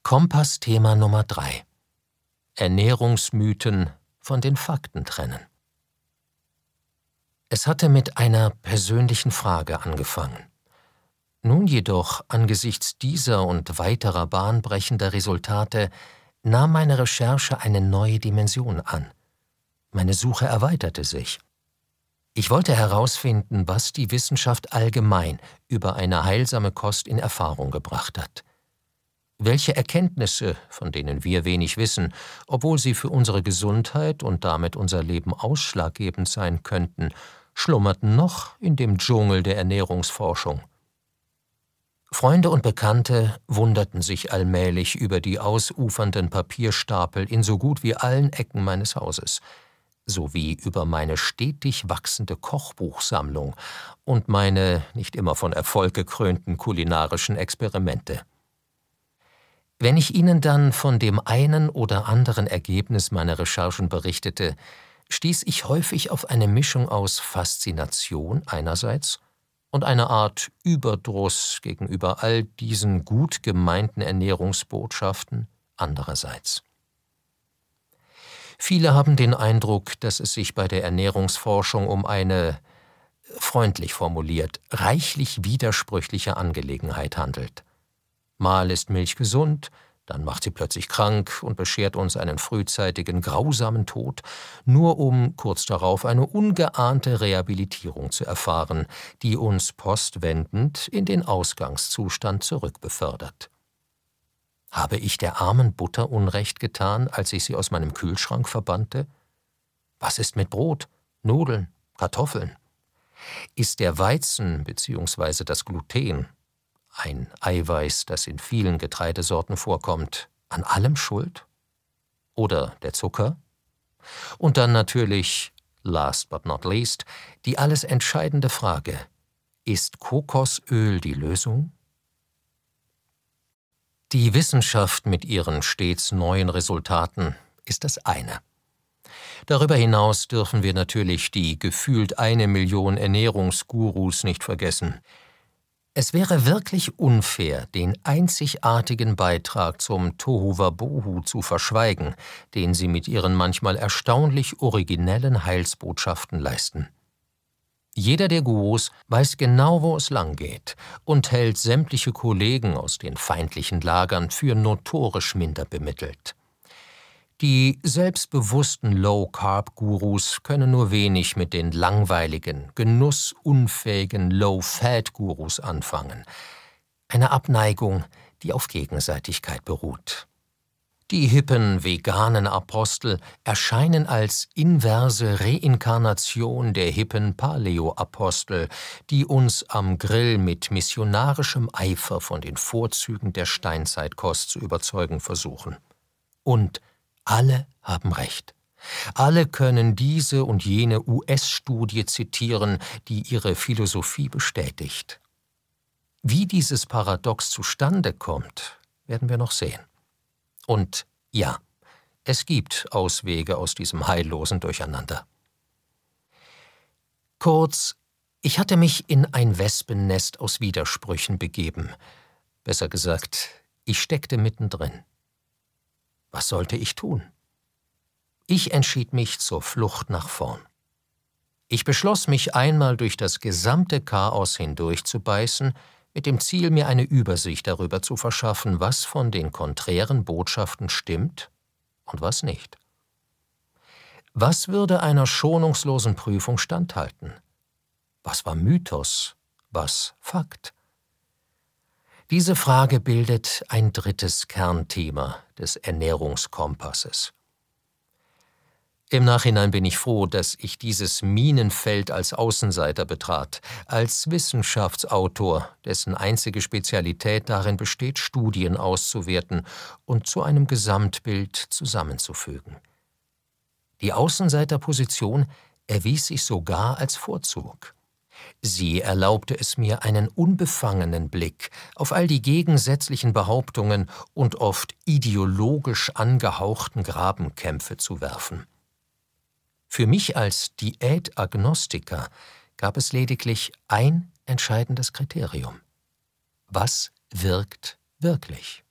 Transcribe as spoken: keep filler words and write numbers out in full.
Kompass-Thema Nummer drei: Ernährungsmythen von den Fakten trennen. Es hatte mit einer persönlichen Frage angefangen. Nun jedoch, angesichts dieser und weiterer bahnbrechender Resultate, nahm meine Recherche eine neue Dimension an. Meine Suche erweiterte sich. Ich wollte herausfinden, was die Wissenschaft allgemein über eine heilsame Kost in Erfahrung gebracht hat. Welche Erkenntnisse, von denen wir wenig wissen, obwohl sie für unsere Gesundheit und damit unser Leben ausschlaggebend sein könnten, schlummerten noch in dem Dschungel der Ernährungsforschung. Freunde und Bekannte wunderten sich allmählich über die ausufernden Papierstapel in so gut wie allen Ecken meines Hauses, sowie über meine stetig wachsende Kochbuchsammlung und meine nicht immer von Erfolg gekrönten kulinarischen Experimente. Wenn ich ihnen dann von dem einen oder anderen Ergebnis meiner Recherchen berichtete, stieß ich häufig auf eine Mischung aus Faszination einerseits und einer Art Überdruss gegenüber all diesen gut gemeinten Ernährungsbotschaften andererseits. Viele haben den Eindruck, dass es sich bei der Ernährungsforschung um eine, freundlich formuliert, reichlich widersprüchliche Angelegenheit handelt. Mal ist Milch gesund, dann macht sie plötzlich krank und beschert uns einen frühzeitigen, grausamen Tod, nur um kurz darauf eine ungeahnte Rehabilitierung zu erfahren, die uns postwendend in den Ausgangszustand zurückbefördert. Habe ich der armen Butter Unrecht getan, als ich sie aus meinem Kühlschrank verbannte? Was ist mit Brot, Nudeln, Kartoffeln? Ist der Weizen bzw. das Gluten, ein Eiweiß, das in vielen Getreidesorten vorkommt, an allem schuld? Oder der Zucker? Und dann natürlich, last but not least, die alles entscheidende Frage: Ist Kokosöl die Lösung? Die Wissenschaft mit ihren stets neuen Resultaten ist das eine. Darüber hinaus dürfen wir natürlich die gefühlt eine Million Ernährungsgurus nicht vergessen. Es wäre wirklich unfair, den einzigartigen Beitrag zum Tohuwabohu zu verschweigen, den sie mit ihren manchmal erstaunlich originellen Heilsbotschaften leisten. Jeder der Gurus weiß genau, wo es lang geht und hält sämtliche Kollegen aus den feindlichen Lagern für notorisch minder bemittelt. Die selbstbewussten Low-Carb-Gurus können nur wenig mit den langweiligen, genussunfähigen Low-Fat-Gurus anfangen. Eine Abneigung, die auf Gegenseitigkeit beruht. Die hippen, veganen Apostel erscheinen als inverse Reinkarnation der hippen Paleo-Apostel, die uns am Grill mit missionarischem Eifer von den Vorzügen der Steinzeitkost zu überzeugen versuchen. Und alle haben recht. Alle können diese und jene U S-Studie zitieren, die ihre Philosophie bestätigt. Wie dieses Paradox zustande kommt, werden wir noch sehen. Und ja, es gibt Auswege aus diesem heillosen Durcheinander. Kurz, ich hatte mich in ein Wespennest aus Widersprüchen begeben. Besser gesagt, ich steckte mittendrin. Was sollte ich tun? Ich entschied mich zur Flucht nach vorn. Ich beschloss, mich einmal durch das gesamte Chaos hindurchzubeißen, mit dem Ziel, mir eine Übersicht darüber zu verschaffen, was von den konträren Botschaften stimmt und was nicht. Was würde einer schonungslosen Prüfung standhalten? Was war Mythos? Was Fakt? Diese Frage bildet ein drittes Kernthema des Ernährungskompasses. Im Nachhinein bin ich froh, dass ich dieses Minenfeld als Außenseiter betrat, als Wissenschaftsautor, dessen einzige Spezialität darin besteht, Studien auszuwerten und zu einem Gesamtbild zusammenzufügen. Die Außenseiterposition erwies sich sogar als Vorzug. Sie erlaubte es mir, einen unbefangenen Blick auf all die gegensätzlichen Behauptungen und oft ideologisch angehauchten Grabenkämpfe zu werfen. Für mich als Diätagnostiker gab es lediglich ein entscheidendes Kriterium: Was wirkt wirklich?